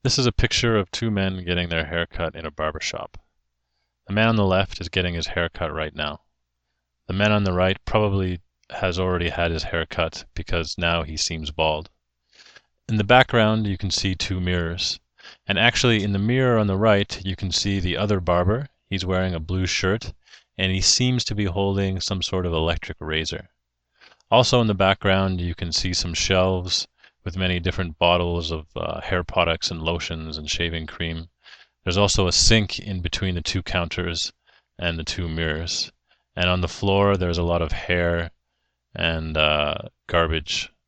This is a picture of two men getting their hair cut in a barber shop. The man on the left is getting his hair cut right now. The man on the right probably has already had his hair cut because now he seems bald. In the background you can see two mirrors. And actually in the mirror on the right you can see the other barber. He's wearing a blue shirt and he seems to be holding some sort of electric razor. Also in the background you can see some shelves with many different bottles of hair products and lotions and shaving cream. There's also a sink in between the two counters and the two mirrors. And on the floor there's a lot of hair and garbage